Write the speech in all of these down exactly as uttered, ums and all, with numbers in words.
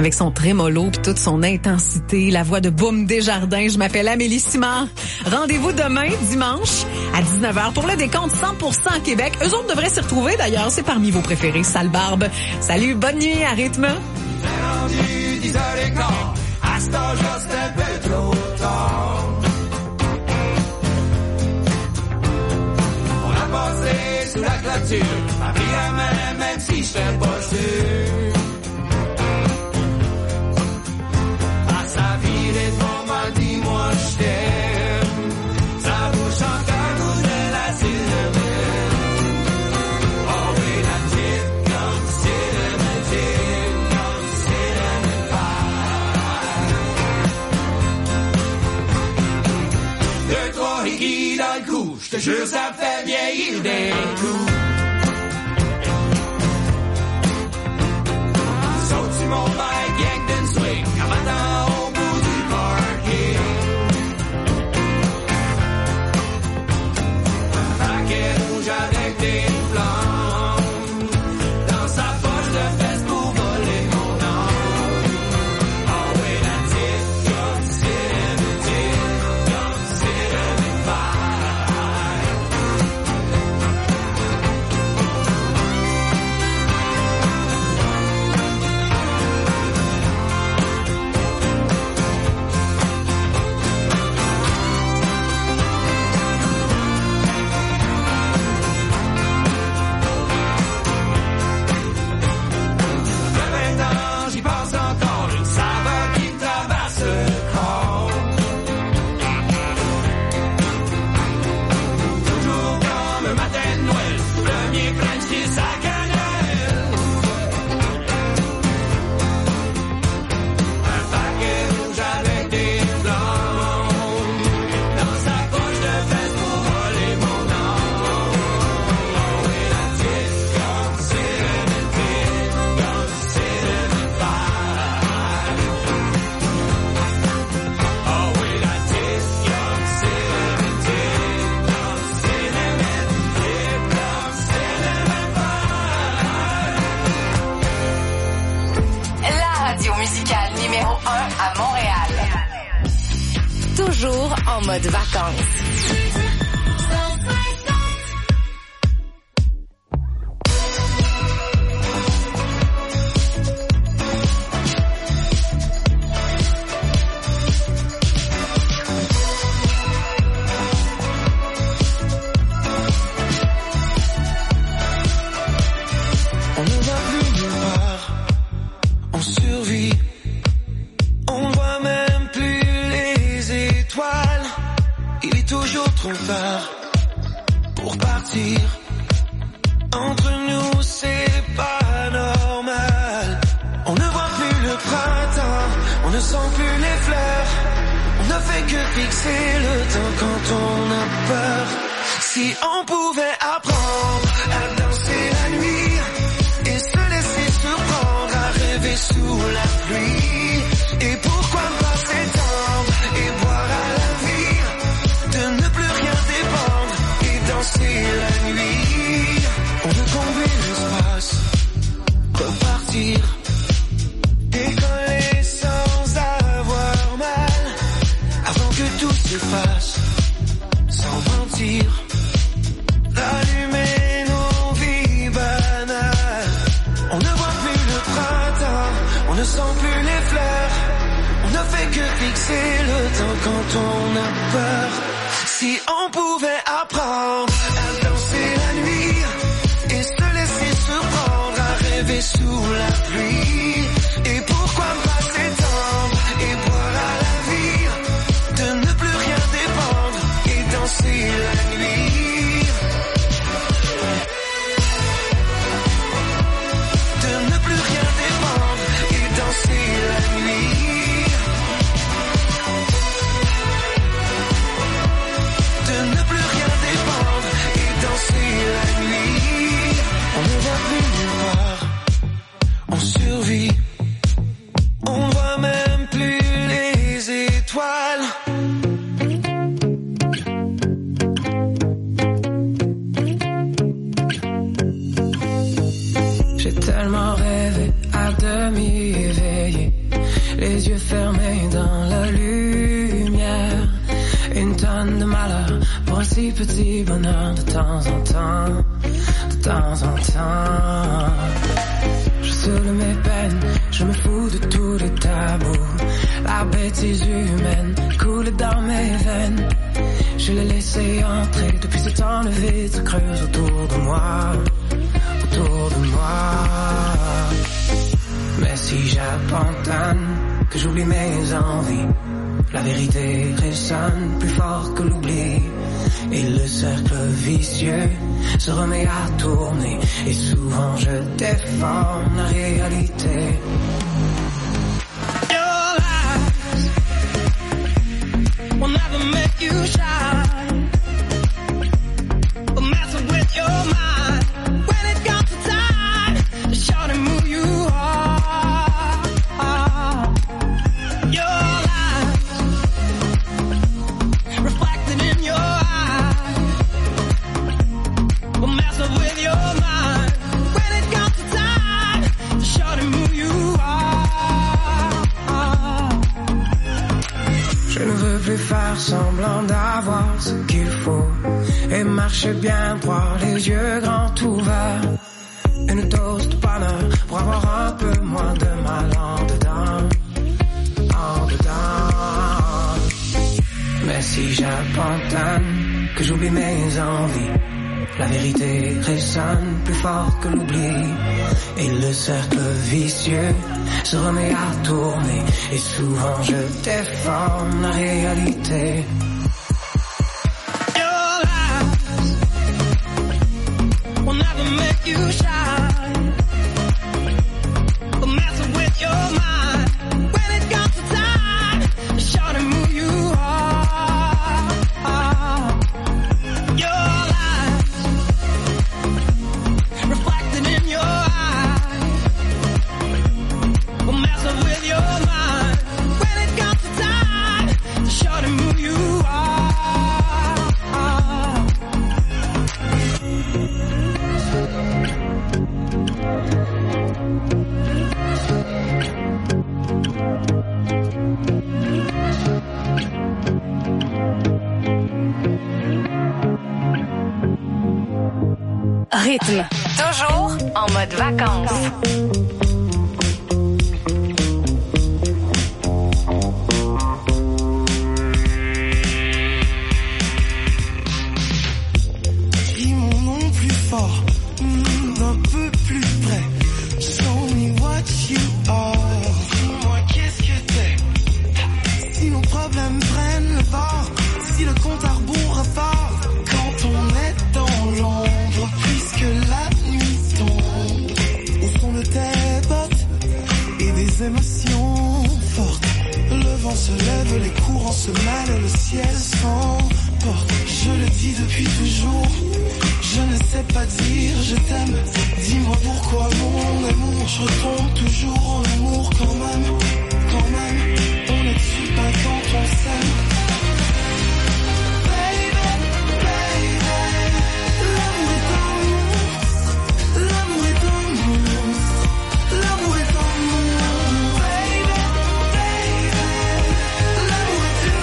avec son trémolo puis toute son intensité, la voix de Boum Desjardins. Je m'appelle Amélie Simard. Rendez-vous demain, dimanche, à dix-neuf heures pour le décompte cent pour cent à Québec. Eux autres devraient s'y retrouver d'ailleurs. C'est parmi vos préférés, Sale Barbe. Salut, bonne nuit à rythme. dix heures quinze, à cet âge-là, c'est un peu trop tard. On a passé sous la clôture, m'a pris la main, même si j'étais pas sûr. À sa vie, les bons m'a dit, moi je t'aime. Sa bouche encore goût de la cinnamon. Oh oui, la petite comme cinnamon, petite comme cinnamon pie. Deux, trois hickeys dans le cou, j'te jure ça fait vieillir d'un coup. Saute sur mon bike, yank d'une swing, en battant au bout du parking. Un paquet rouge avec des flammes, dans sa poche de fesses pour voler mon âme. Oh oui, la petite comme cinnamon, petite comme cinnamon pie. J'y pense encore, une saveur qui me traverse le corps. Toujours comme un matin de Noël, premier French kiss à cannelle. Un paquet rouge avec des flammes, dans sa poche de fesses pour voler mon âme. Oh oui, la petite comme cinnamon, petite comme cinnamon pie. Oh oui, la petite comme cinnamon, petite comme cinnamon, petite comme cinnamon pie. La radio musicale numéro un à Montréal. Toujours en mode vacances. On ne va plus nulle part, on survit. On voit même plus les étoiles. Il est toujours trop tard pour partir. Entre nous, c'est pas normal. On ne voit plus le printemps, on ne sent plus les fleurs. On ne fait que fixer le temps quand on a peur. Si on pouvait apprendre à danser la nuit et se laisser surprendre à rêver sous la pluie. Et pourquoi pas s'étendre et boire à la vie, de ne plus rien dépendre et danser la nuit. On veut combler l'espace, repartir, décoller sans avoir mal, avant que tout s'efface, sans mentir, rallumer nos vies banales. On ne voit plus le printemps, on ne sent plus les fleurs. On ne fait que fixer le temps quand on a peur. Si on pouvait apprendre à danser la nuit et se laisser surprendre à rêver sous la pluie. Et pourquoi pas s'étendre et boire à la vie, de ne plus rien dépendre et danser la nuit. De ne plus rien dépendre et danser la nuit. De ne plus rien dépendre les yeux fermés dans la lumière. Une tonne de malheur pour un si petit bonheur de temps en temps, de temps en temps. Je saoule mes peines, je me fous de tous les tabous. La bêtise humaine coule dans mes veines. Je l'ai laissé entrer, depuis ce temps le vide se creuse autour de moi, autour de moi. Mais si j'abandonne, que j'oublie mes envies, la vérité résonne plus fort que l'oubli. Et le cercle vicieux se remet à tourner. Et souvent je déforme la réalité. Your lies will never make you shine. Will mess with your mind when it comes to time to show them who you are. Your lies reflected in your eyes will mess up with your mind when it comes to time to show them who you are. Je ne veux plus faire semblant d'avoir ce qu'il faut et marcher bien droit, les yeux grands ouverts. Une dose de bonheur pour avoir un peu moins de mal en dedans, en dedans. Mais si j'abandonne, que j'oublie mes envies, la vérité résonne plus fort que l'oubli. Et le cercle vicieux se remet à tourner. Et souvent je déforme la réalité. Your lies will never make you shine. Will mess with your mind when it comes to time to show them who you are. Your lies reflected in your eyes will mess up with your mind when it comes to time to show them who you are. Rythme. Toujours en mode vacances. Dis mon nom plus fort, mm, un peu plus près. Show me what you are. Dis-moi qu'est-ce que t'es. Si nos problèmes prennent le bord, si le compte à rebours repart, quand on est dans l'ombre, puisque la nuit tombe, au fond de tes bottes et des émotions fortes. Le vent se lève, les courants se mêlent, le ciel s'emporte. Je le dis depuis toujours, je ne sais pas dire je t'aime. Dis-moi pourquoi mon amour, je retombe toujours en amour quand même, quand même. On est super quand on s'aime. Baby, baby, l'amour est un monstre, l'amour est un monstre, l'amour est un monstre. Baby, baby, l'amour est une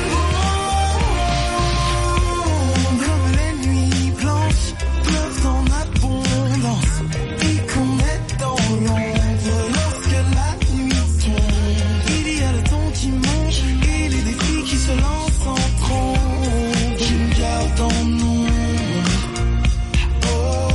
bombe. Comme les nuits blanches pleuvent en abondance et qu'on est dans l'ombre lorsque la nuit tombe. Il y a le temps qui mange et les défis qui se lancent en trombe, qui me gardent en ombre. Oh,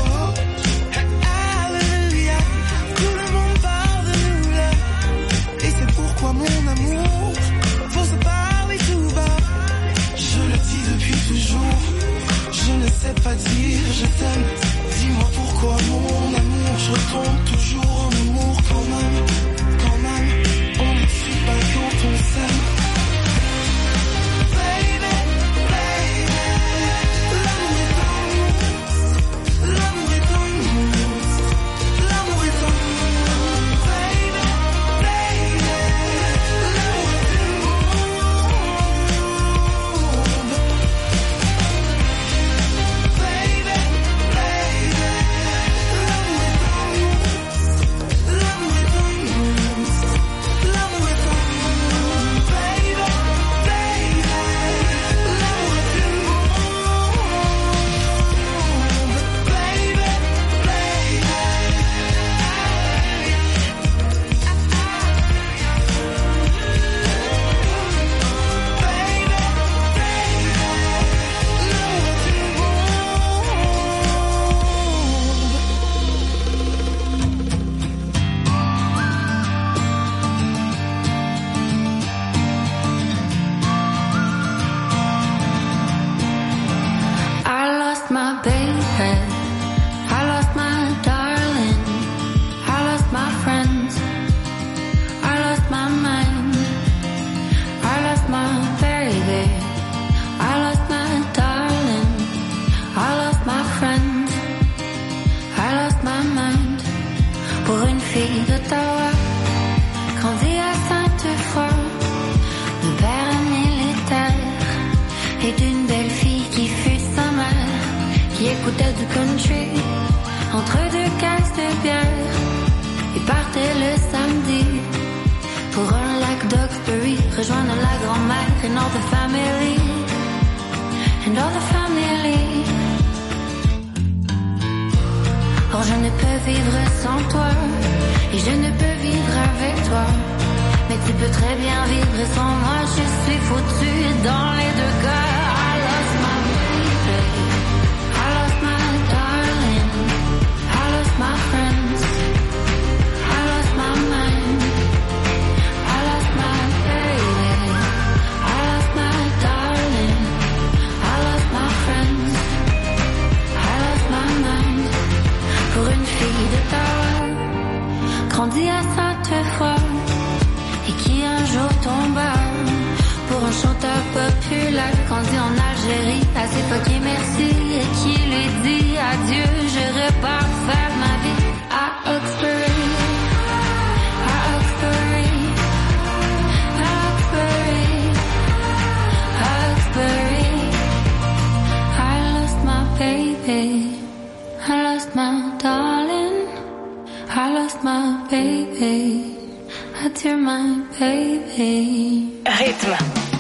alléluia, tout le monde parle de nous là. Et c'est pourquoi mon amour, faut se parler tout bas. Je le dis depuis toujours, je ne sais pas dire je t'aime. Dis-moi pourquoi mon amour, je retombe toujours en amour quand même, quand même. On est super quand on s'aime. Baby, baby, l'amour est un monstre, l'amour est un monstre, l'amour est un monstre. Baby, baby, l'amour est une bombe. Baby, baby, l'amour est un monstre, l'historique d'une belle fille qui fut sa mère, qui écoutait du country entre deux caisses de bière et partait le samedi pour un lac d'Oxbury, rejoindre la grand-mère and all the family, and all the family. Or je ne peux vivre sans toi, et je ne peux vivre avec toi, mais tu peux très bien vivre sans moi, je suis foutue dans les deux cas. I lost my baby, I lost my darling, I lost my friends, I lost my mind, I lost my baby, I lost my darling, I lost my friends, I lost my mind. Pour une fille d'Ottawa, grandie à Sainte-Foy, et qui un jour tomba pour un chanteur populaire, grandi en Algérie, à s'époquer merci, et qui lui dit adieu, je repars faire ma vie à Oxbury, à Oxbury, à Oxbury, à Oxbury. I lost my baby, I lost my darling, I lost my baby, adieu my baby. Rythme.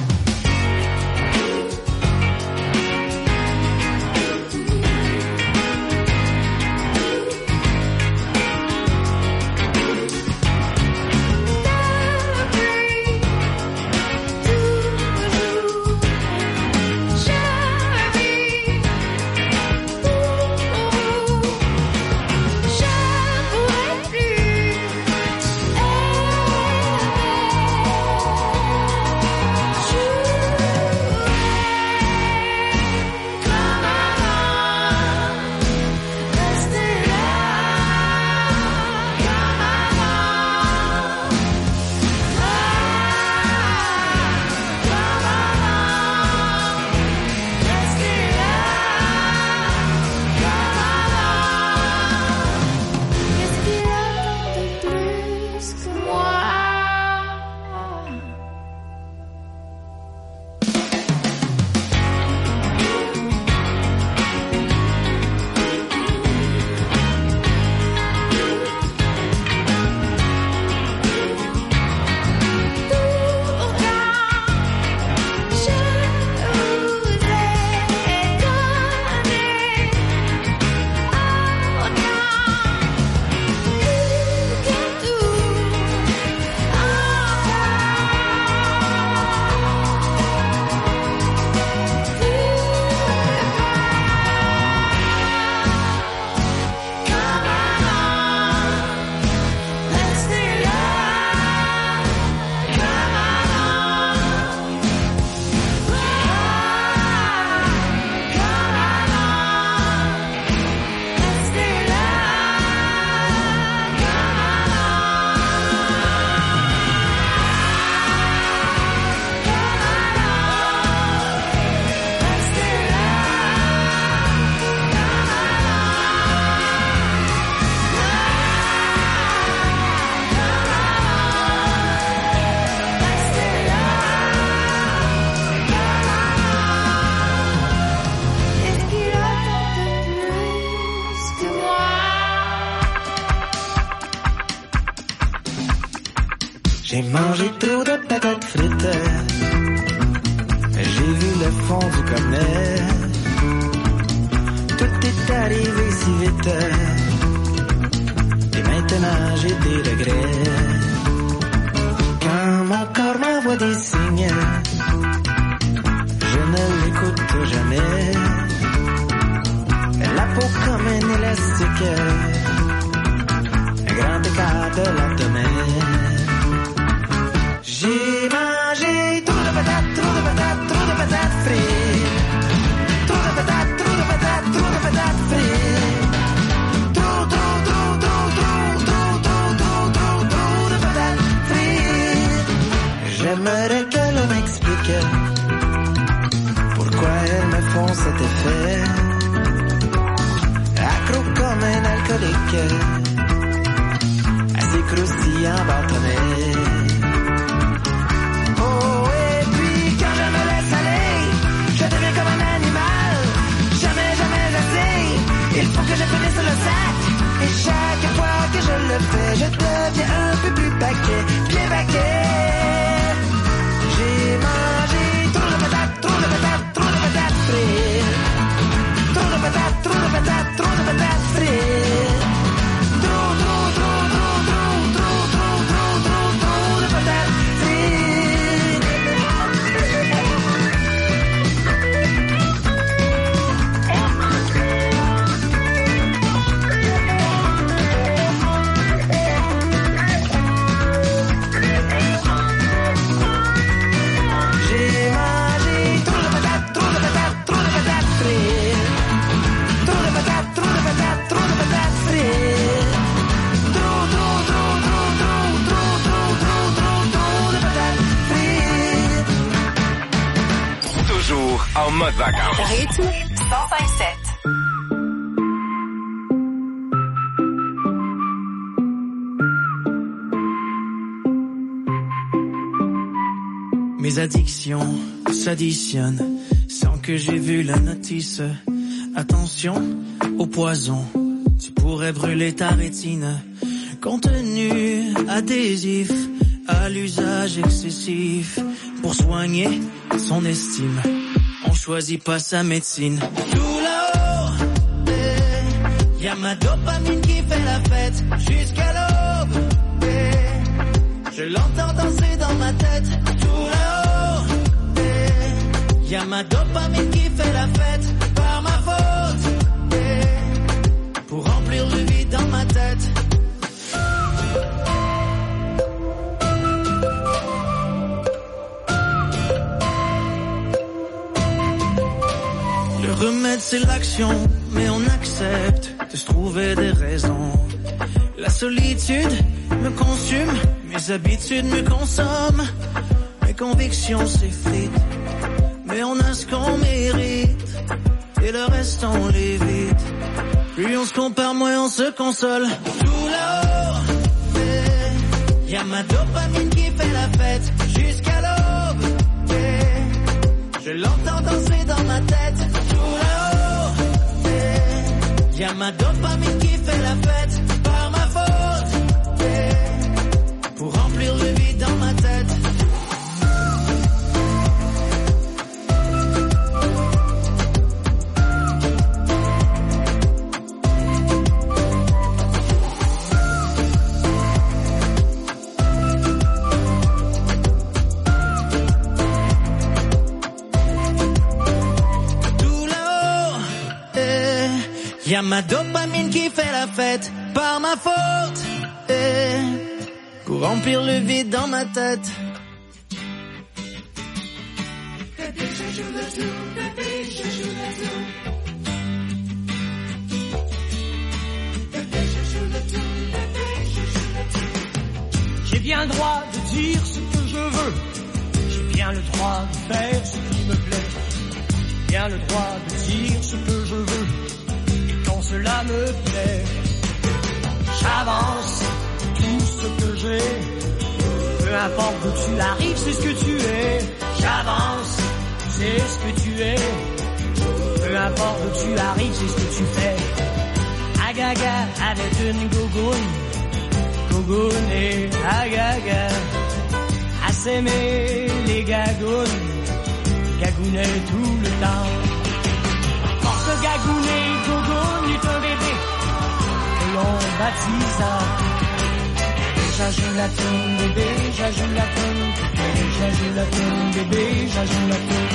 J'ai mangé trop de patates frites, j'ai vu le fond du cornet, tout est arrivé si vite, et maintenant j'ai des regrets. Quand mon corps m'envoie des signes, je ne l'écoute jamais, la peau comme un élastique, un grand écart de l'abdomen. J'ai mangé trop de patates, trop de patates, trop de patates frites. Trop de patates, trop de patates, trop de patates frites. Trop, trop, trop, trop, trop, trop, trop, trop, trop, trop de patates frites. J'aimerais que l'on m'explique pourquoi elles me font cet effet. Accro comme un alcoolique, assez croustillant bâtonnet. Je deviens en mode vacances. Rythme cent cinq sept. Mes addictions s'additionnent sans que j'ai vu la notice. Attention au poison, tu pourrais brûler ta rétine. Contenu adhésif à l'usage excessif. Pour soigner son estime, on choisit pas sa médecine. Tout là-haut, eh, y'a ma dopamine qui fait la fête jusqu'à l'aube. Eh, je l'entends danser dans ma tête. Tout là-haut, eh, y'a ma dopamine qui fait la fête par ma faute. Eh, pour remplir le vide dans ma tête. Le remède c'est l'action, mais on accepte de se trouver des raisons. La solitude me consume, mes habitudes me consomment. Mes convictions s'effritent, mais on a ce qu'on mérite. Et le reste on l'évite. Plus on se compare, moins on se console. Tout là-haut, eh, y'a ma dopamine qui fait la fête jusqu'à l'aube. Eh, je l'entends danser dans ma tête. Y'a ma dopamine qui fait la fête par ma faute, yeah, pour remplir le vide dans ma tête. Y'a ma dopamine qui fait la fête par ma faute, eh, pour remplir le vide dans ma tête. Bébé, je joue le tout, bébé, je joue le tout. Bébé, je joue le tout, bébé, je joue le tout. J'ai bien le droit de dire ce que je veux. J'ai bien le droit de faire ce qui me plaît. J'ai bien le droit de dire ce que je veux. Cela me plaît. J'avance tout ce que j'ai. Peu importe où tu arrives, c'est ce que tu es. J'avance, c'est ce que tu es. Peu importe où tu arrives, c'est ce que tu fais. Agaga avec une gogoune. Gogoune et agaga. À s'aimer les gagounes. Gagouner tout le temps. Force gagouner, gogoune est un bébé que l'on baptisa. J'ajoute la toune, bébé, j'ajoute la toune, j'ajoute la toune, bébé, j'ajoute la toune.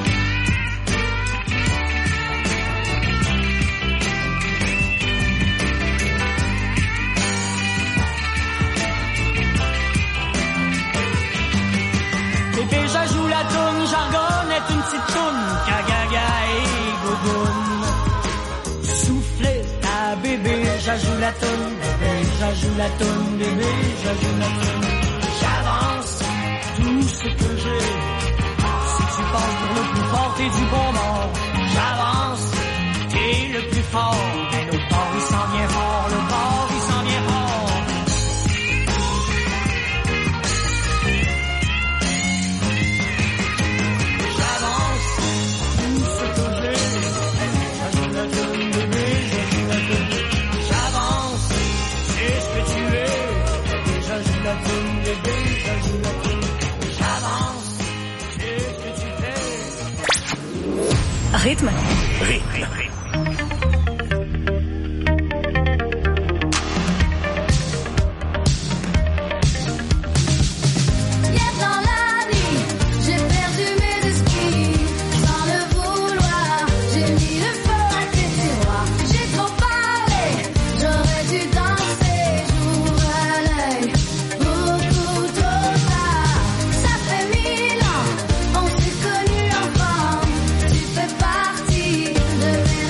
Bébé, j'ajoute la toune, jargonne est une petite toune, cagaga et gogoune. Soufflez à bébé, j'ajoute la toune, bébé, j'ajoute la toune, bébé, j'ajoute la toune. J'avance tout ce que j'ai. Si tu penses pour le plus fort, t'es du bon bord. J'avance, t'es le plus fort. Mais le bord, il s'en vient fort, le bord, il s'en vient fort. Rythme. Rythme. Partie de mes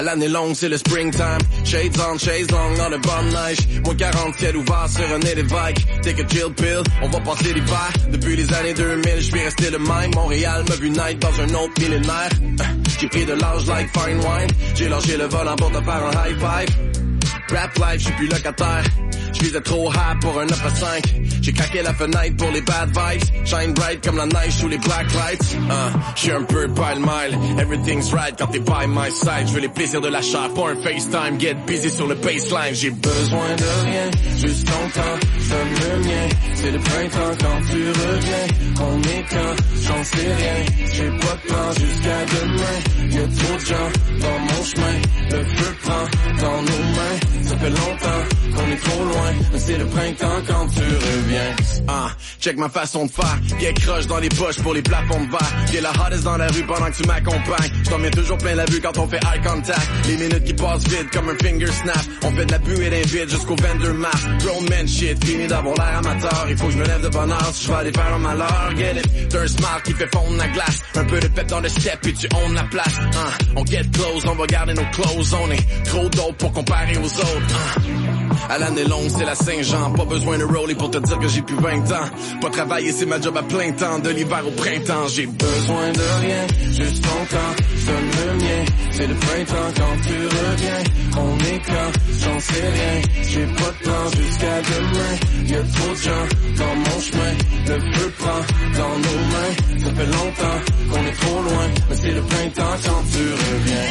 l'année longue, c'est le springtime. Shades on, chase long, dans le bonne neige. Moins quarante, ciel ouvert sur un évêque. Take a chill pill, on va passer l'hiver. Depuis les années deux mille, je suis resté le même. Montréal m'a vu naître dans un autre millénaire. J'ai pris de l'âge like fine wine. J'ai lâché le volant pour te faire un high five. Rap life, j'suis plus locataire. J'visais trop high pour un neuf à cinq. J'ai craqué la fenêtre pour les bad vibes. Shine bright comme la neige sous les black lights. Uh, j'suis un peu pile-mile. Everything's right quand t'es by my side. J'veux les plaisirs de la chair, pas un FaceTime. Get busy sur le baseline. J'ai besoin de rien, juste ton temps. Donne le mien, c'est le printemps quand tu reviens. On est quand, j'en sais rien. J'ai pas de plan jusqu'à demain. Y'a trop de gens dans mon chemin. Le feu prend dans nos mains. Ça fait longtemps qu'on est trop loin. C'est le printemps quand tu reviens. Ah, check ma façon de faire. Bien croche dans les poches pour les plafonds de verre. J'ai la hottest dans la rue pendant que tu m'accompagnes. J't'en mets toujours plein la vue quand on fait eye contact. Les minutes qui passent vite comme un finger snap. On fait de la buée d'un vide jusqu'au vendor map. Grown man shit, fini d'avoir l'air amateur. Il faut que je me lève de bonne heure si je vais aller faire un malheur. Get it? T'as un smile qui fait fondre la glace. Un peu de pep dans le step et tu own la place. Ah, on get close, on va garder nos clothes. On est trop dope pour comparer aux autres. Ah. À l'année longue, c'est la Saint-Jean. Pas besoin de roller pour te dire que j'ai plus vingt ans. Pas travailler, c'est ma job à plein temps. De l'hiver au printemps, j'ai besoin de rien. Juste ton temps, donne le mien. C'est le printemps quand tu reviens. On est quand, j'en sais rien. J'ai pas de plan jusqu'à demain. Y'a trop de gens dans mon chemin. Le feu prend dans nos mains. Ça fait longtemps qu'on est trop loin. Mais c'est le printemps quand tu reviens.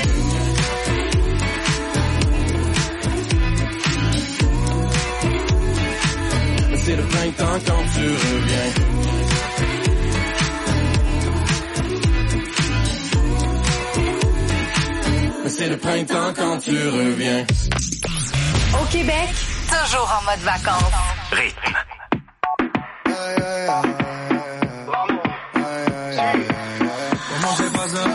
C'est le printemps quand tu reviens. C'est le printemps quand tu reviens. Au Québec, toujours en mode vacances. Rythme. Comment c'est pas ça?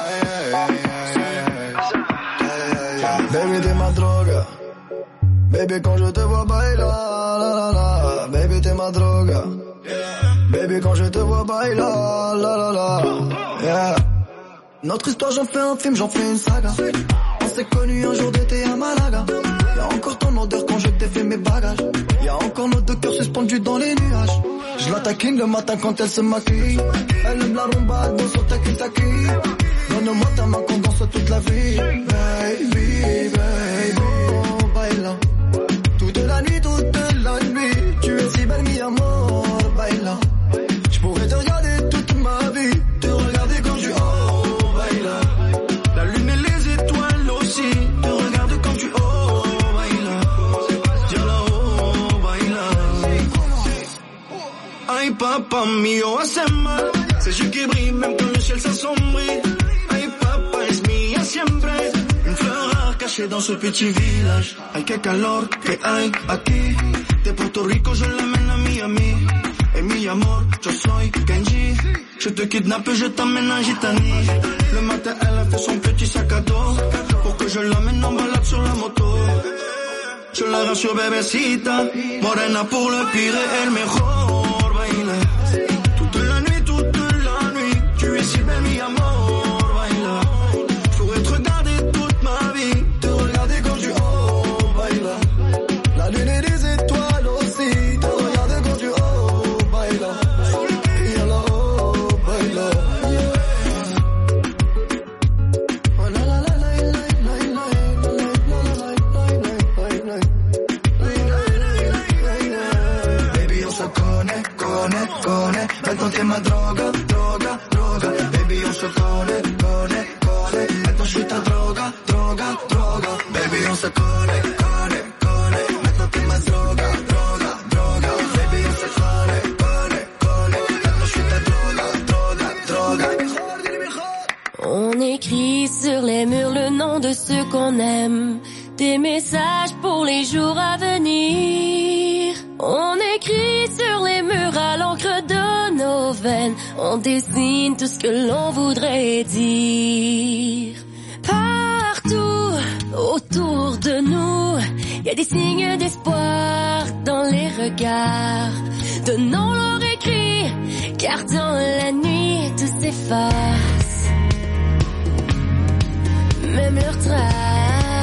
Baby, t'es ma drogue. Baby, quand je te vois bailer, la la la. Baby, t'es ma drogue. Baby, quand je te vois bailer, la la la. Yeah. Notre histoire, j'en fais un film, j'en fais une saga. On s'est connus un jour d'été à Malaga. Y'a encore ton odeur quand je défais mes bagages. Y'a encore nos deux cœurs suspendus dans les nuages. Je la taquine le matin quand elle se maquille. Elle aime la rumba, danse sur taki-taki. Donne-moi ta main qu'on danse toute la vie. Baby, baby, oh, baila. Toute la nuit, toute la nuit. Tu es si belle, mi amor, baila. J'pourrais te regarder toute ma vie. Te regarder quand tu oh, baila. La lune et les étoiles aussi. Te regarde quand tu oh, baila. Tiens là, oh, baila. Ay, papa mio, hace mal. Ses yeux qui brillent même quand le ciel s'assombrit. Ay, papa es mía siempre. Une fleur rare cachée dans ce petit village. Ay, qué calor que hay aquí. De Puerto Rico, je l'amène à Miami. Et mi amor, yo soy Kenji. Je te kidnappe et je t'emmène à Gitani. Le matin, elle a fait son petit sac à dos. Pour que je l'emmène en balade sur la moto. Je la rassure, bébécita. Morena pour le pire et el mejor. Baila. Toute la nuit, toute la nuit. Tu es si belle, mi amor. Baila. Je pourrais te regarder toute ma vie. Te regarder quand tu oh, baila. La lune et les étoiles aussi. Te regarder quand tu oh, baila. Et alors, oh, baila. Oh la la la la la la la la. Baby, on se connaît, connaît, connaît. Maintenant t'es ma droga, droga, droga. Baby, on se connaît, connaît, connaît. Maintenant je suis ta droga, droga, droga. Baby, on se connaît, connaît, connaît. Maintenant t'es ma droga, droga, droga. Baby, on se connaît, connaît, connaît. Maintenant je suis ta droga, droga, droga. On écrit sur les murs le nom de ceux qu'on aime. Des messages pour les jours à venir. On écrit sur les murs à l'encre de nos veines. On dessine tout ce que l'on voudrait dire. Partout autour de nous, il y a des signes d'espoir dans les regards. Donnons-leur écrit, car dans la nuit tout s'efface. Même leurs traces.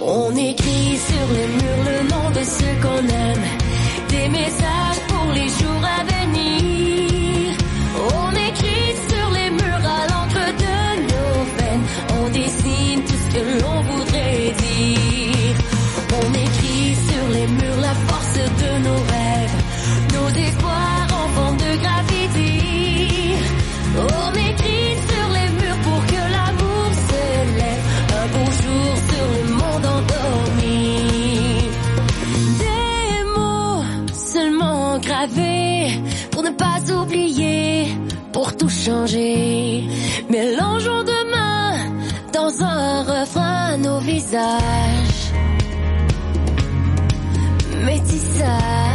On écrit sur les murs le nom de ceux qu'on aime, des messages pour les jours à venir. On écrit sur les murs à l'encre de nos veines, on dessine tout ce que l'on voudrait dire. On écrit sur les murs la force de nos rêves, nos espoirs en forme de graffiti. On écrit sur les murs pour que l'amour se lève un beau jour sur le monde endormi. Des mots seulement gravés pour ne pas oublier, pour tout changer. Mélangeons demain dans un refrain nos visages. Métissage.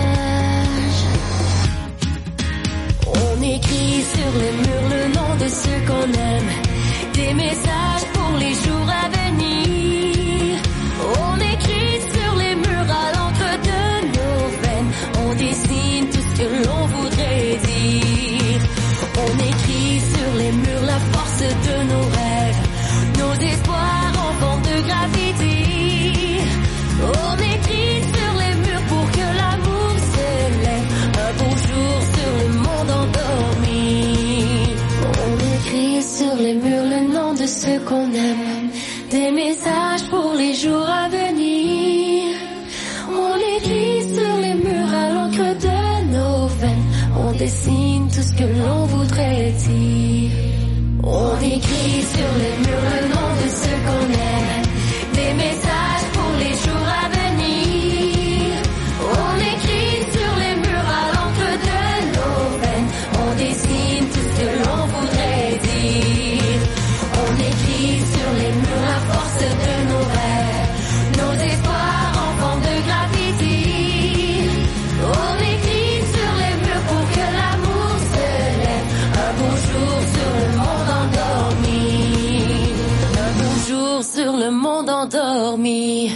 On écrit sur les murs le nom de ceux qu'on aime, des messages pour les jours à venir. On écrit sur les murs à l'encre de nos veines, on dessine tout ce que l'on voudrait dire. On écrit sur les murs la force de nos rêves, nos espoirs en forme de graffiti. On écrit sur les murs pour que l'amour se lève un beau jour sur le monde endormi. On écrit sur les murs le nom de ceux qu'on aime, des messages pour les jours à venir. On écrit sur les murs à l'encre de nos veines, on dessine tout ce que l'on voudrait dire. On écrit sur les murs le nom de ceux qu'on aime, des messages pour les jours à venir. On écrit sur les murs à l'encre de nos veines, on dessine tout ce que l'on voudrait dire. On écrit sur les murs la force de nos rêves, nos espoirs en forme de graffiti. On écrit sur les murs pour que l'amour se lève un beau jour sur le monde endormi. Un beau jour sur le monde endormi.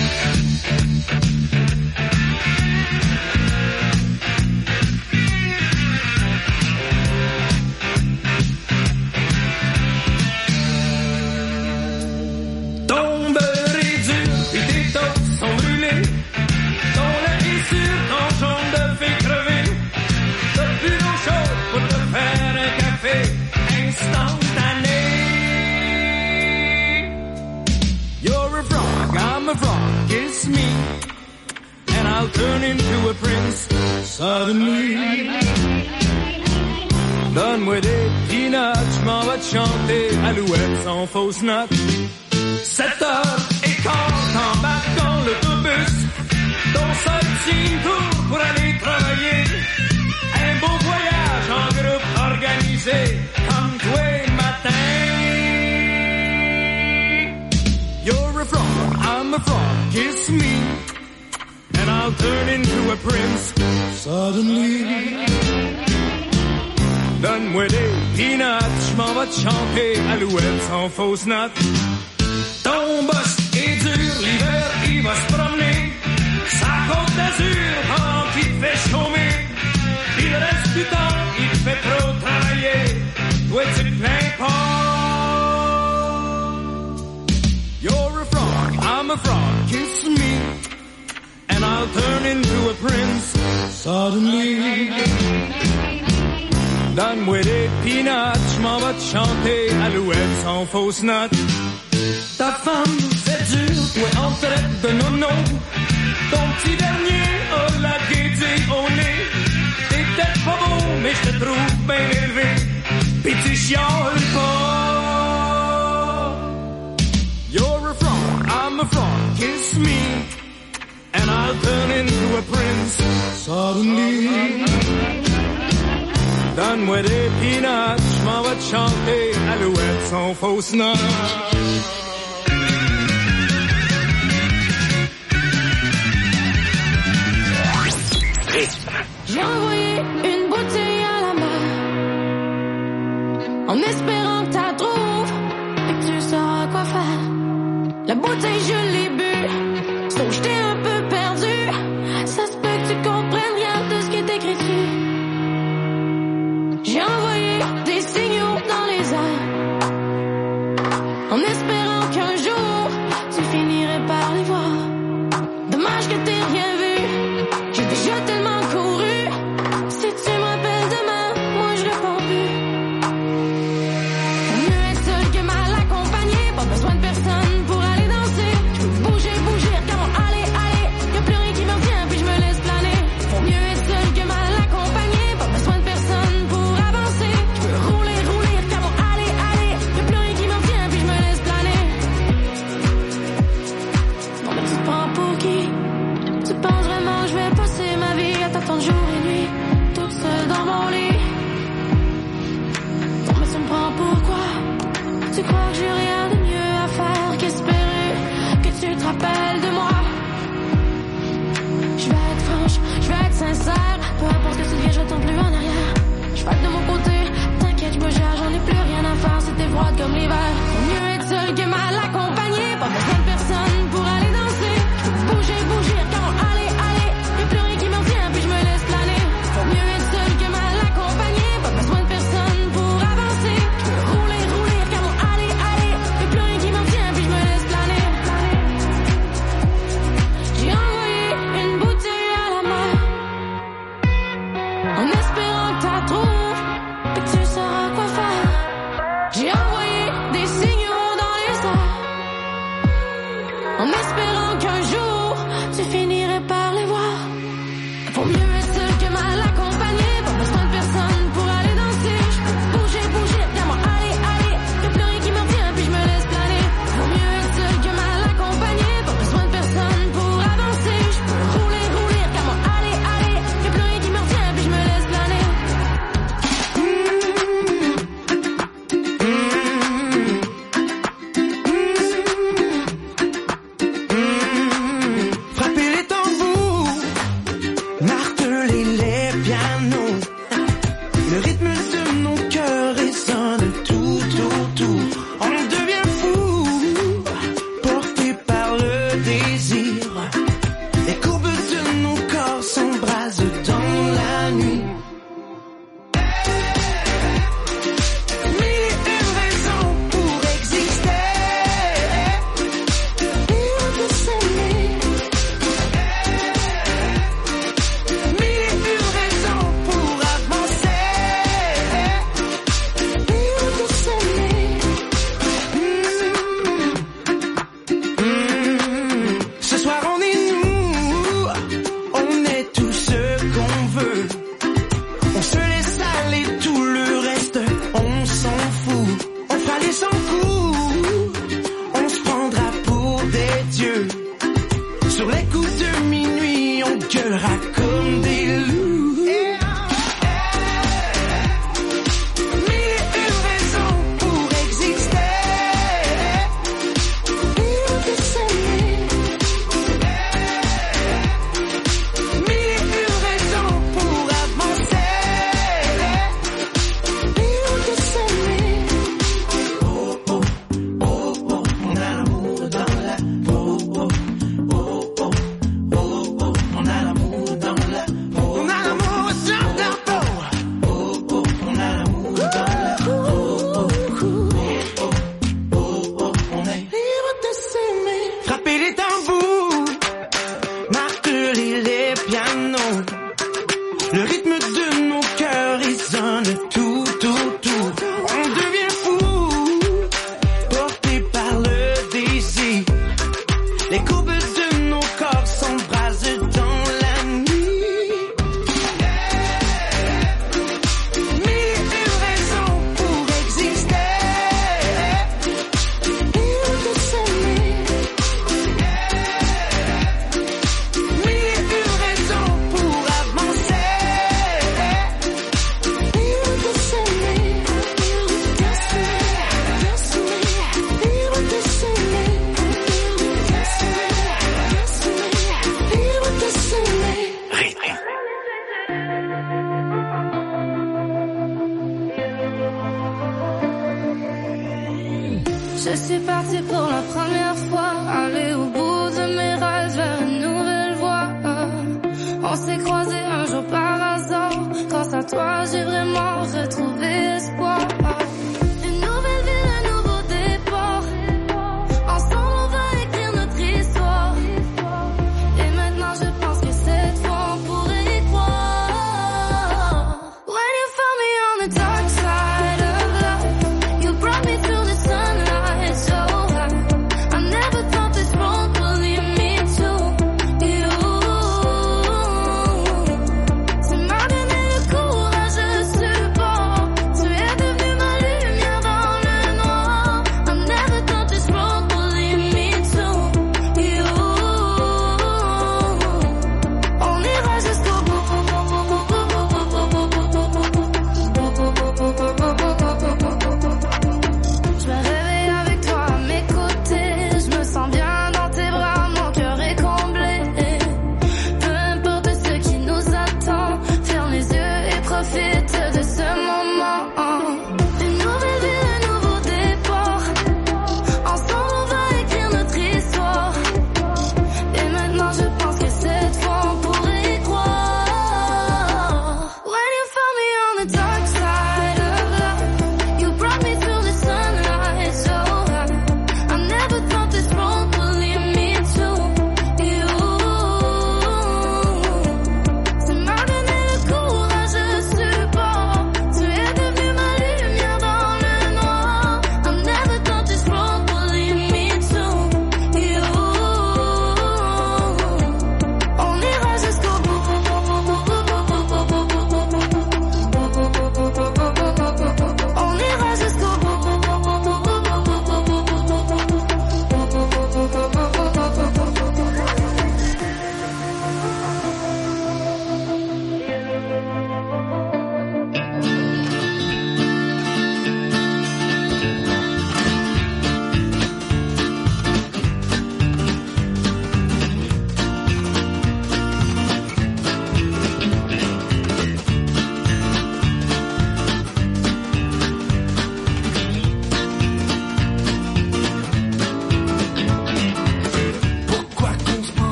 I'm a frog, kiss me, and I'll turn into a prince suddenly. Donne-moi des peanuts, j'm'en vais te chanter Alouette sans fausse note. Sept heures et quart, t'embarques dans l'autobus, ton seul signe tour pour aller travailler. Un beau voyage en groupe organisé, comme toi le matin. You're a frog, I'm a frog, kiss me, and I'll turn into a prince suddenly. Donne-moi des peanuts, j'm'en vais te chanter Alouette sans fausse note. Ton boss est dur, l'hiver il va se promener sa côte d'azur pendant qu'il te fait chômer. Il reste du temps, il te fait trop travailler, toi tu te plains pas. You're a frog, I'm a frog, kiss me, and I'll turn into a prince suddenly. Donne-moi des peanuts, j'm'en vais te chanter Alouette sans fausse note. Ta femme, c'est dur, toi on te traite de nono. Ton petit dernier a la gaieté au nez. T'es peut-être pas beau, mais je te trouve bien élevé. Pis tu chiales pas. You're a frog, I'm a frog, kiss me, and I'll turn into a prince suddenly. Donne-moi des peanuts, j'm'en vais te chanter Alouette sans fausse note. J'ai envoyé une bouteille à la mer, en espérant que t'as trouves et que tu sauras quoi faire. La bouteille je l'ai bu, sauf j'étais un peu perdu. Ça se peut que tu comprennes rien de ce qui est écrit dessus. J'ai envoyé des signaux dans les airs, en espérant qu'un jour tu finirais par les voir. dommage que t'aies rien vu. J'ai déjà tellement couru. Si tu me rappelles demain, moi je réponds plus. Faut mieux être seul que mal accompagné. Pas besoin de personne pour aller danser. Je peux bouger, bouger, car mon aller, aller. Y'a plus rien qui me retient, puis je me laisse planer. Faut mieux être seul que mal accompagné. Pas besoin de personne pour avancer. Je peux rouler, rouler, car mon aller, aller. Y'a plus rien qui me retient, puis je me laisse planer. Non mais tu te prends pour qui? Tu penses vraiment que je vais passer ma vie à t'attendre jour et nuit, toute seule dans mon lit? Non mais tu me prends pour quoi? Tu crois que j'ai rien de mieux à faire qu'espérer que tu te rappelles de moi? Je vais être franche, je vais être sincère. Peu importe ce que tu deviens, je retourne plus en arrière. Je vais être de mon côté, t'inquiète, je me gère, j'en ai plus rien à faire. C'était froid comme l'hiver. Faut mieux être seul que mal accompagné. Pas besoin de personne pour aller danser. Je peux bouger, bouger, car mon aller, aller. Y'a plus rien qui me retient, puis je me laisse planer. Faut mieux être seul que mal accompagné. Pas besoin de personne pour avancer. Je peux rouler, rouler, car mon aller, aller. Y'a plus rien qui me retient, puis je me laisse planer. J'ai envoyé une bouteille à la mer, en espérant que t'as trouvé, que tu sauras quoi faire. J'ai envoyé des signaux dans les airs, en espérant qu'un jour tu finirais par les voir. Faut mieux être seul que mal accompagné. Pas besoin de personne pour aller danser. Je peux bouger, bouger, bien moi aller, aller. Y'a plus rien qui me retient, puis je me laisse planer. Faut mieux être seul que mal accompagné. Pas besoin de personne pour avancer. Je peux rouler, rouler, car moi aller, aller. Y'a plus rien qui me retient, puis je me laisse planer. Frappez les tambours, martelez les pianos. Le rythme de nos cœurs résonne tout autour. On devient fou, porté par le désir. Les courbes de nos corps s'embrasent dans la nuit. Mille et une raisons pour exister. Et on peut s'aimer. Mille et une raisons pour avancer. Et on peut s'aimer. Ce soir on est nous, on est tout ce qu'on veut. On se laisse aller, tout le reste, on s'en fout. On fera les cent coups, on se prendra pour des dieux. Sur les coups de minuit, on gueulera comme des loups. Mille et une raisons pour exister. Et on peut s'aimer. Mille et une raisons pour avancer. Et on peut s'aimer. Oh oh, oh oh, on a l'amour dans la. Oh oh, oh oh, oh oh, on a l'amour dans la. On a l'amour sur la peau. Oh oh, on a l'amour dans la. Oh oh, oh oh, oh oh, on est libre de s'aimer. Frappez les tambours, martelez les pianos. Le rythme de nos cœurs résonne tout autour. On devient fou, porté par le désir. Les courbes de nos corps s'embrasent dans la nuit. Mille et une raisons pour exister. Et on peut s'aimer. Mille et une raisons pour avancer.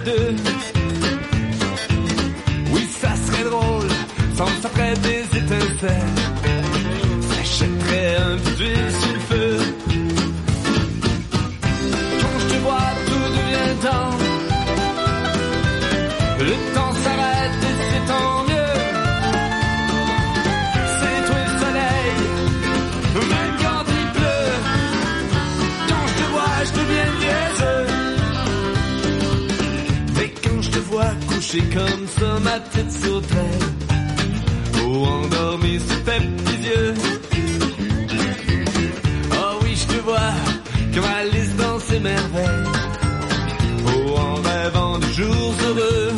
deux. Oui, ça serait drôle, sans ça ferait des étincelles. Ça jetterait un peu d'huile sur le feu. Quand je te vois, tout devient temps. Le temps s'arrête et c'est tant mieux. C'est toi le soleil, même quand il pleut. Quand je te vois, je deviens niaiseux. Mais quand je te vois couché comme ça, ma petite sauterelle, oh, endormi sous tes petits yeux. Oh oui, je te vois comme Alice dans ses merveilles, oh, en rêvant de jours heureux.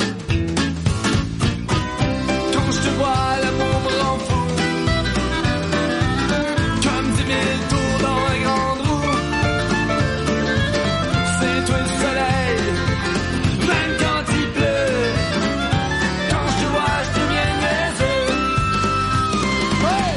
Quand je te vois, l'amour me rend fou, comme dix mille tours dans la grande roue. C'est toi le soleil, même quand il pleut. Quand je te vois, je deviens niaiseux. Ouais.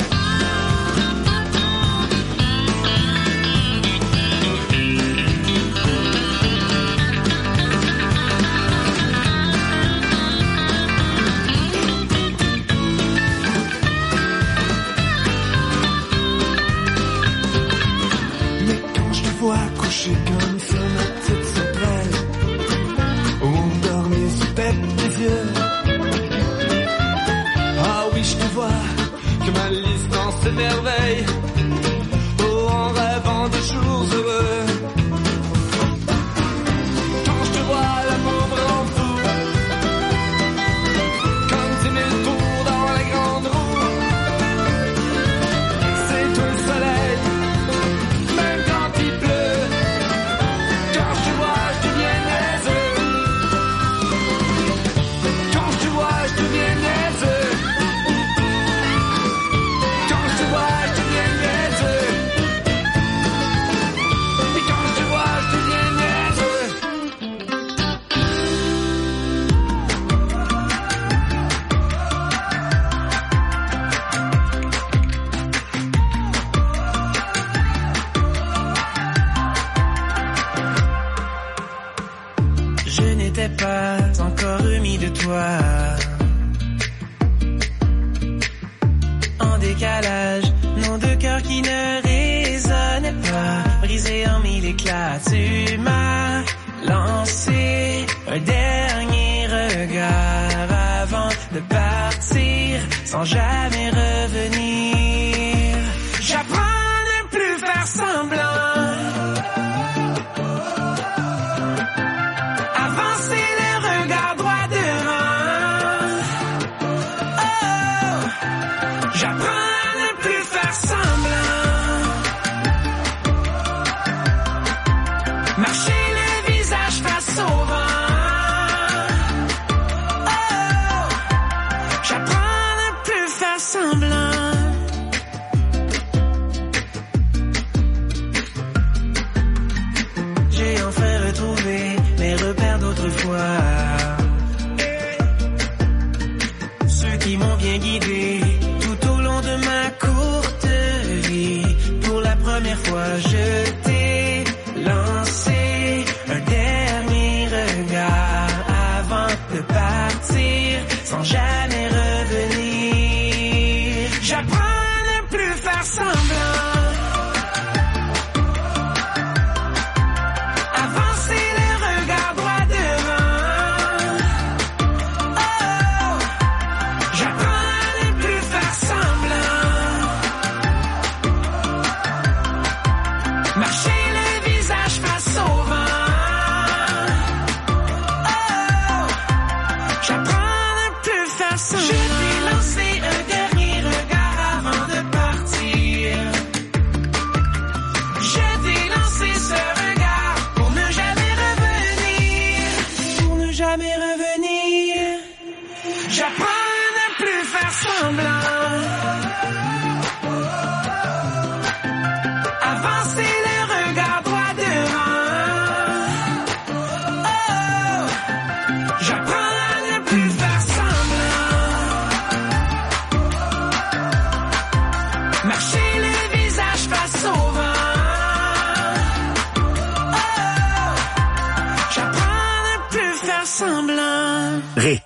Mais quand je te vois couché comme ça, ma petite sauterelle, oh, endormi sous tes petits yeux. Ah oui, je te vois comme Alice dans ses merveilles, oh, en rêvant de jours heureux. Quand je te vois, l'amour me rend fou, comme dix mille tours dans la grande roue. C'est toi le soleil, même quand il pleut. Quand je te vois, je deviens niaiseux. Quand je te vois, je deviens niaiseux. Quand je te vois, je deviens niaiseux. Et quand je te vois, je deviens niaiseux. Je n'étais pas encore remis de toi. En décalage, nos deux cœurs qui ne résonnaient pas, brisés en mille éclats. Tu m'as lancé un dernier regard avant de partir, sans jamais revenir. J'apprends à ne plus faire semblant, avancer les regards droit devant. Oh, j'apprends à ne plus faire semblant, marcher le visage face au vent. Oh, j'apprends à ne plus faire semblant. J'ai enfin retrouvé mes repères d'autrefois, ceux qui m'ont bien guidé tout au long de ma courte vie. Pour la première fois, je t'ai lancé semblant. Rythme.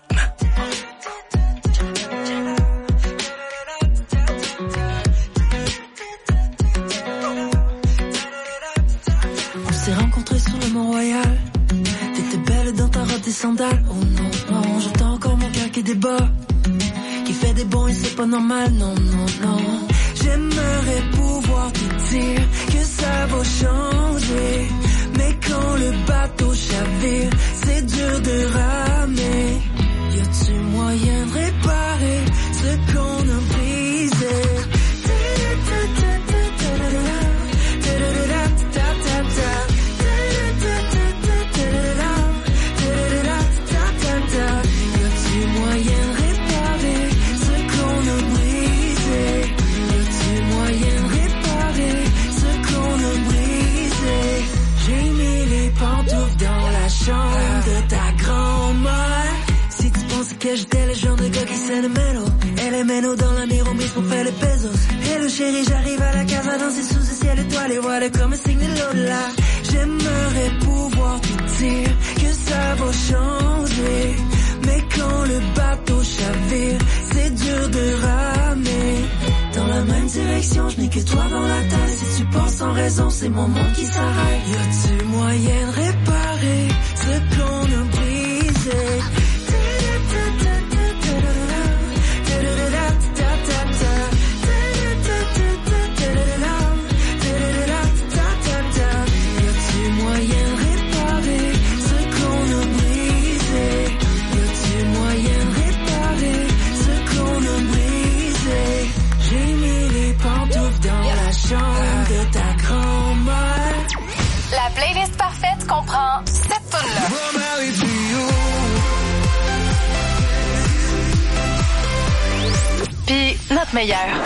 On s'est rencontrés sur le Mont-Royal. T'étais belle dans ta robe, tes sandales. Oh non, non, j'entends encore mon cœur qui débat. Qui fait des bons et c'est pas normal, non, non, non. J'aimerais pouvoir te dire que ça va changer. Mais quand le bateau chavire, c'est dur de ramer. Y a-tu moyen de réparer ce qu'on a brisé? De ta grand-mère. Si tu penses que j'étais le genre de gars qui sait le mélo, elle est mélo dans la miro, mais pour faire les pesos. Hello chérie, j'arrive à la casa danser sous ce ciel étoilé, voilà comme un signe de l'au-delà. J'aimerais pouvoir te dire que ça va changer. Mais quand le bateau chavire, c'est dur de ramer. Dans la même direction, je n'ai que toi dans la tête. Si tu penses sans raison, c'est mon monde qui s'arrête. Y a-tu moyen de réparer ce qu'on a brisé? Y a-tu moyen de réparer ce qu'on a brisé? Y a-tu moyen de réparer ce qu'on a brisé? J'ai mis les pantoufles dans la chambre de ta grand-mère. La playlist parfaite comprend cette tune-là. Puis notre meilleur.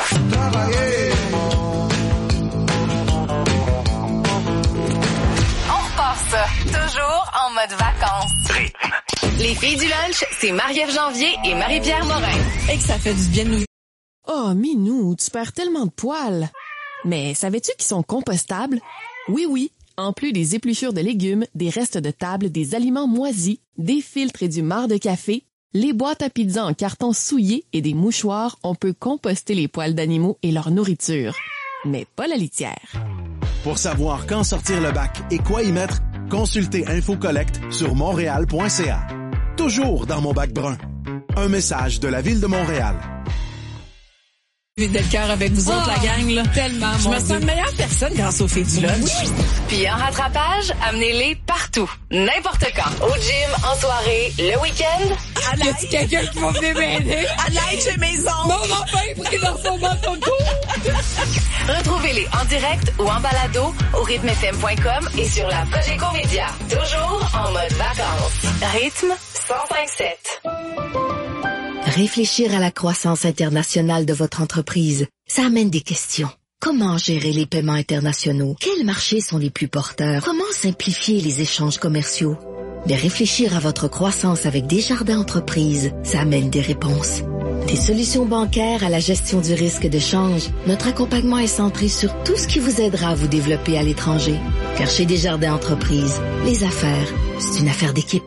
On repart ça, toujours en mode vacances. Rythme. Les filles du lunch, c'est Marie-Ève Janvier et Marie-Pierre Morin. Et que ça fait du bien de nous. Oh, Minou, tu perds tellement de poils. Mais savais-tu qu'ils sont compostables? Oui, oui. En plus des épluchures de légumes, des restes de table, des aliments moisis, des filtres et du marc de café, les boîtes à pizza en carton souillé et des mouchoirs, on peut composter les poils d'animaux et leur nourriture. Mais pas la litière. Pour savoir quand sortir le bac et quoi y mettre, consultez InfoCollect sur montréal point c a. Toujours dans mon bac brun. Un message de la Ville de Montréal. D'être cœur avec vous autres, oh, la gang, là. Tellement, Je me sens une meilleure personne grâce aux filles du lunch. Oui. Puis en rattrapage, amenez-les partout, n'importe quand. Au gym, en soirée, le week-end. Y a-t-il quelqu'un qui va venir m'aider? Adelaide chez Maison. Mon enfant est pris dans son bâton de cours. Retrouvez-les en direct ou en balado au rythme f m point com et sur la Cogeco Média. Toujours en mode vacances. Rythme cent cinq sept. Réfléchir à la croissance internationale de votre entreprise, ça amène des questions. Comment gérer les paiements internationaux? Quels marchés sont les plus porteurs? Comment simplifier les échanges commerciaux? Mais réfléchir à votre croissance avec Desjardins Entreprises, ça amène des réponses. Des solutions bancaires à la gestion du risque de change, notre accompagnement est centré sur tout ce qui vous aidera à vous développer à l'étranger. Car chez Desjardins Entreprises, les affaires, c'est une affaire d'équipe.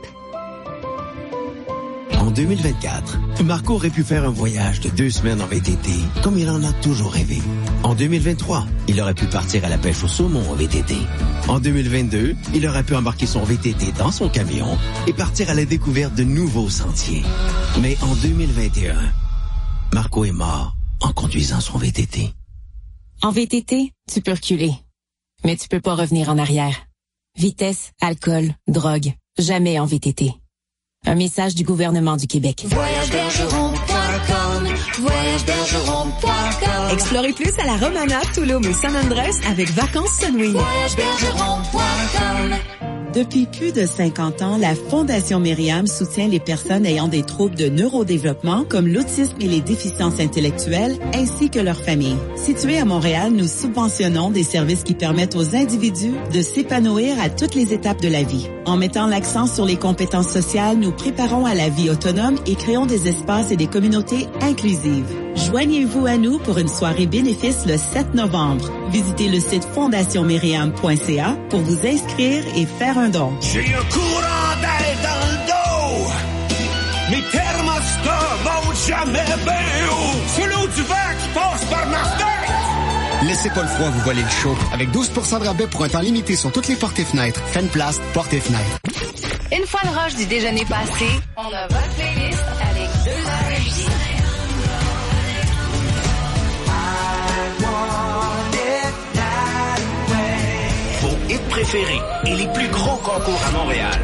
En deux mille vingt-quatre, Marco aurait pu faire un voyage de deux semaines en V T T, comme il en a toujours rêvé. En deux mille vingt-trois, il aurait pu partir à la pêche au saumon en V T T. En deux mille vingt-deux, il aurait pu embarquer son V T T dans son camion et partir à la découverte de nouveaux sentiers. Mais en deux mille vingt et un, Marco est mort en conduisant son V T T. En V T T, tu peux reculer, mais tu peux pas revenir en arrière. Vitesse, alcool, drogue, jamais en V T T. Un message du gouvernement du Québec. voyage bergeron point com, voyage bergeron point com. Explorez plus à la Romana, Tulum et San Andrés avec Vacances Sunwing. voyage bergeron point com. Depuis plus de cinquante ans, la Fondation Myriam soutient les personnes ayant des troubles de neurodéveloppement comme l'autisme et les déficiences intellectuelles, ainsi que leurs familles. Située à Montréal, nous subventionnons des services qui permettent aux individus de s'épanouir à toutes les étapes de la vie. En mettant l'accent sur les compétences sociales, nous préparons à la vie autonome et créons des espaces et des communautés inclusives. Joignez-vous à nous pour une soirée bénéfice le sept novembre. Visitez le site fondation myriam point c a pour vous inscrire et faire un don. J'ai un courant d'air dans le dos! Mes thermostats montent jamais bien haut. C'est l'eau du vent qui passe par ma fenêtre. Laissez pas le froid vous voler le show. Avec douze pour cent de rabais pour un temps limité sur toutes les portes et fenêtres. Fenplast, portes et fenêtres. Une fois le rush du déjeuner passé, on a votre playlist avec deux heures de musique. Vos hits préférés et les plus gros concours à Montréal.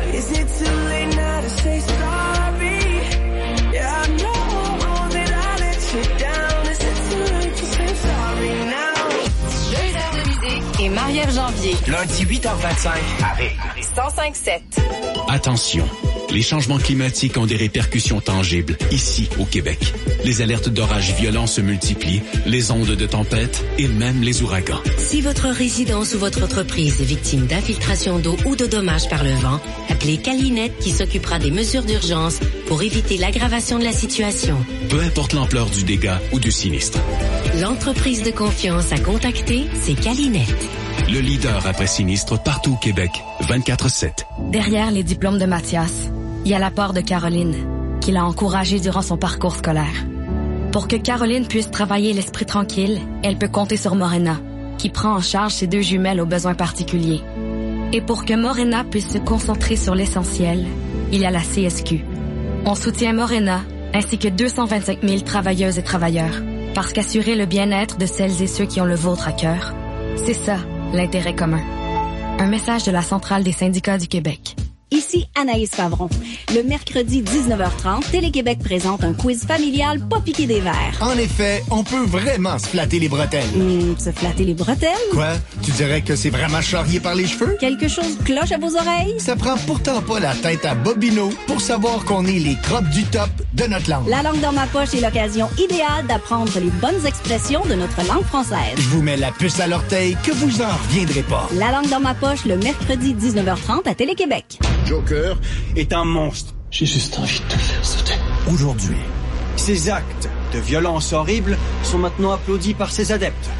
Et Marie-Ève Janvier. Lundi huit heures vingt-cinq à Rythme. cent cinq sept. Attention, les changements climatiques ont des répercussions tangibles ici au Québec. Les alertes d'orages violents se multiplient, les ondes de tempête et même les ouragans. Si votre résidence ou votre entreprise est victime d'infiltration d'eau ou de dommages par le vent, appelez Calinette qui s'occupera des mesures d'urgence pour éviter l'aggravation de la situation. Peu importe l'ampleur du dégât ou du sinistre. L'entreprise de confiance à contacter, c'est Calinette. Le leader après sinistre partout au Québec, vingt-quatre sept. Derrière les diplômes de Mathias, il y a l'apport de Caroline, qui l'a encouragé durant son parcours scolaire. Pour que Caroline puisse travailler l'esprit tranquille, elle peut compter sur Morena, qui prend en charge ses deux jumelles aux besoins particuliers. Et pour que Morena puisse se concentrer sur l'essentiel, il y a la C S Q. On soutient Morena, ainsi que deux cent vingt-cinq mille travailleuses et travailleurs, parce qu'assurer le bien-être de celles et ceux qui ont le vôtre à cœur, c'est ça, l'intérêt commun. Un message de la Centrale des syndicats du Québec. Ici Anaïs Favron. Le mercredi dix-neuf heures trente, Télé-Québec présente un quiz familial pas piqué des verres. En effet, on peut vraiment se flatter les bretelles. Mmh, se flatter les bretelles? Quoi? Tu dirais que c'est vraiment charrié par les cheveux? Quelque chose cloche à vos oreilles? Ça prend pourtant pas la tête à Bobino pour savoir qu'on est les crottes du top de notre langue. La langue dans ma poche est l'occasion idéale d'apprendre les bonnes expressions de notre langue française. Je vous mets la puce à l'orteil que vous en reviendrez pas. La langue dans ma poche, le mercredi dix-neuf heures trente à Télé-Québec. Joker est un monstre. J'ai juste envie de te faire sauter. Aujourd'hui, ces actes de violence horrible sont maintenant applaudis par ses adeptes.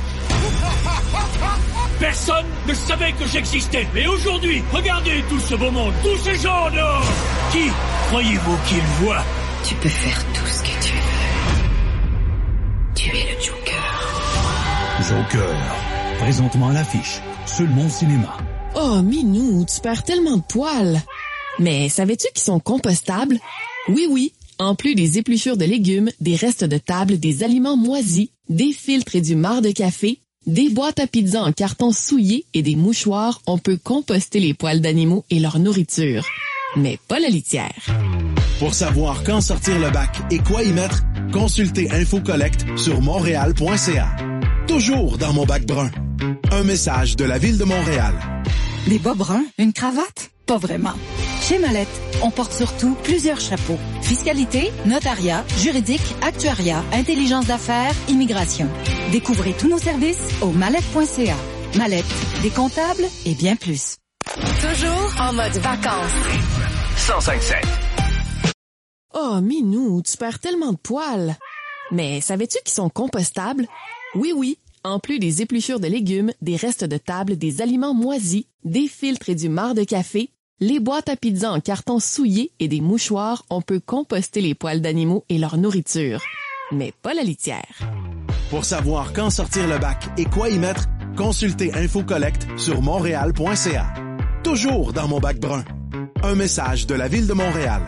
Personne ne savait que j'existais. Mais aujourd'hui, regardez tout ce beau monde, tous ces gens dehors. Qui croyez-vous qu'ils voient? Tu peux faire tout ce que tu veux. Tu es le Joker. Joker. Présentement à l'affiche. Seulement au cinéma. Oh, Minou, tu perds tellement de poils. Mais savais-tu qu'ils sont compostables? Oui, oui. En plus des épluchures de légumes, des restes de table, des aliments moisis, des filtres et du marc de café, des boîtes à pizza en carton souillé et des mouchoirs, on peut composter les poils d'animaux et leur nourriture. Mais pas la litière. Pour savoir quand sortir le bac et quoi y mettre, consultez InfoCollect sur montréal point c a. Toujours dans mon bac brun. Un message de la Ville de Montréal. Des bas bruns? Une cravate? Pas vraiment. Chez Mallette, on porte surtout plusieurs chapeaux. Fiscalité, notariat, juridique, actuariat, intelligence d'affaires, immigration. Découvrez tous nos services au mallette point c a. Mallette, des comptables et bien plus. Toujours en mode vacances. cent cinq sept. Oh, Minou, tu perds tellement de poils. Mais savais-tu qu'ils sont compostables? Oui, oui. En plus des épluchures de légumes, des restes de table, des aliments moisis, des filtres et du marc de café, les boîtes à pizza en carton souillé et des mouchoirs, on peut composter les poils d'animaux et leur nourriture. Mais pas la litière. Pour savoir quand sortir le bac et quoi y mettre, consultez InfoCollect sur montréal point c a. Toujours dans mon bac brun. Un message de la Ville de Montréal.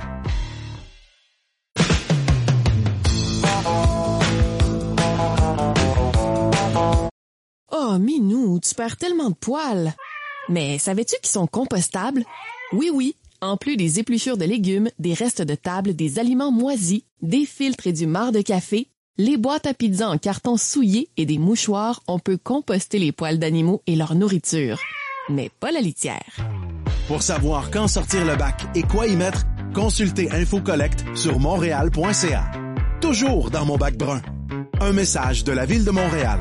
Oh, Minou, tu perds tellement de poils. Mais savais-tu qu'ils sont compostables? Oui, oui. En plus des épluchures de légumes, des restes de table, des aliments moisis, des filtres et du marc de café, les boîtes à pizza en carton souillé et des mouchoirs, on peut composter les poils d'animaux et leur nourriture. Mais pas la litière. Pour savoir quand sortir le bac et quoi y mettre, consultez InfoCollect sur montréal point c a. Toujours dans mon bac brun. Un message de la Ville de Montréal.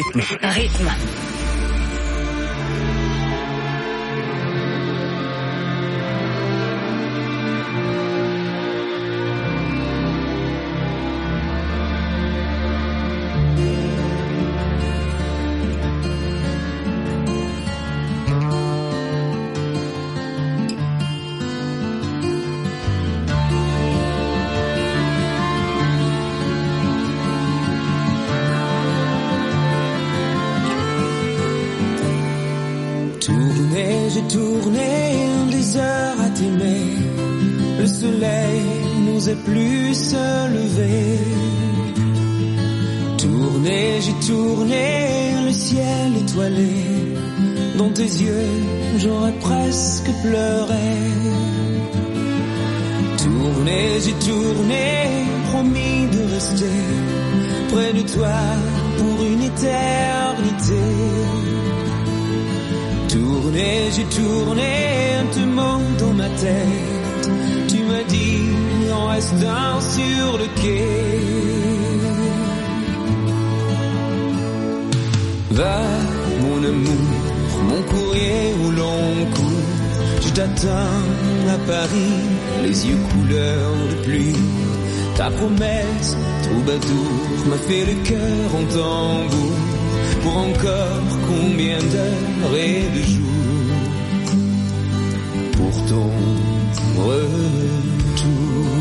Rythme. Rythme. J'ai tourné des heures à t'aimer. Le soleil n'osait plus se lever. Tourné, j'ai tourné le ciel étoilé. Dans tes yeux, j'aurais presque pleuré. Tourné, j'ai tourné, promis de rester près de toi pour une éternité. Tourné, j'ai tourné un te mot dans ma tête. Tu m'as dit en restant sur le quai. Va, mon amour, mon courrier au long cours. Je t'attends à Paris, les yeux couleur de pluie. Ta promesse, troubadour, m'a fait le cœur en tambour. Pour encore combien d'heures et de jours pour ton retour.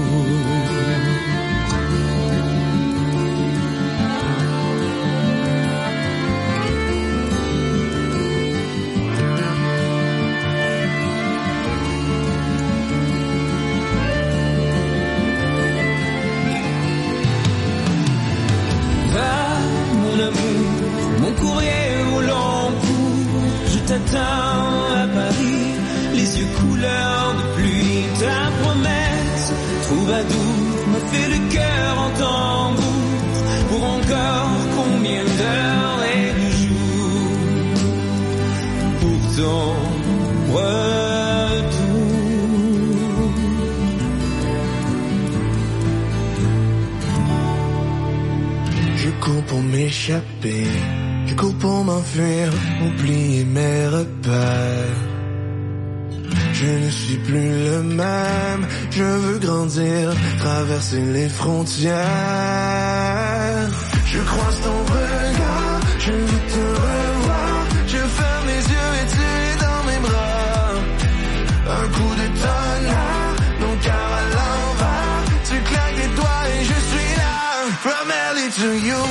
Va, mon amour, mon courrier au long cours, je t'attends à Paris, les yeux couleur de pluie. Ta promesse, troubadour, m'a fait le cœur en tambour. Pour encore combien d'heures et de jours pour ton retour. Je cours pour m'échapper, je cours pour m'enfuir, oublier mes repères. Je ne suis plus le même, je veux grandir, traverser les frontières. Je croise ton regard, je veux te revoir. Je ferme les yeux et tu es dans mes bras. Un coup de tonnerre, mon cœur à l'envers. Tu claques les doigts et je suis là, from L A to you.